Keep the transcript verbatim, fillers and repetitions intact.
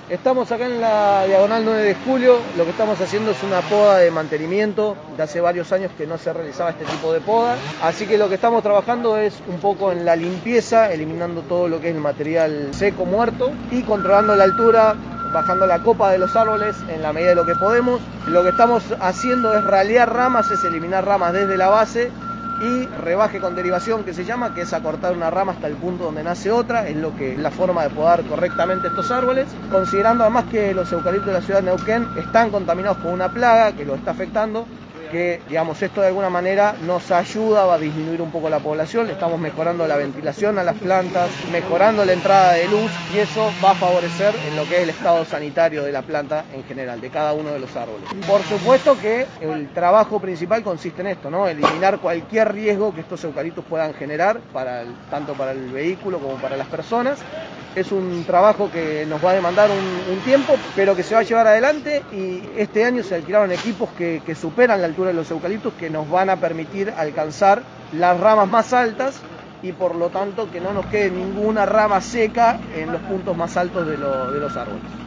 Estamos acá en la diagonal nueve de julio, lo que estamos haciendo es una poda de mantenimiento, de hace varios años que no se realizaba este tipo de poda, así que lo que estamos trabajando es un poco en la limpieza, eliminando todo lo que es el material seco, muerto, y controlando la altura, bajando la copa de los árboles en la medida de lo que podemos. Lo que estamos haciendo es ralear ramas, es eliminar ramas desde la base, y rebaje con derivación, que se llama, que es acortar una rama hasta el punto donde nace otra, es lo que es la forma de podar correctamente estos árboles, considerando además que los eucaliptos de la ciudad de Neuquén están contaminados con una plaga que los está afectando, que digamos esto de alguna manera nos ayuda a disminuir un poco la población. Le estamos mejorando la ventilación a las plantas, mejorando la entrada de luz, y eso va a favorecer en lo que es el estado sanitario de la planta en general, de cada uno de los árboles. Por supuesto que el trabajo principal consiste en esto, ¿no? Eliminar cualquier riesgo que estos eucaliptos puedan generar, para el, tanto para el vehículo como para las personas. Es un trabajo que nos va a demandar un, un tiempo, pero que se va a llevar adelante, y este año se alquilaron equipos que, que superan la altura de los eucaliptos, que nos van a permitir alcanzar las ramas más altas y por lo tanto que no nos quede ninguna rama seca en los puntos más altos de, lo, de los árboles.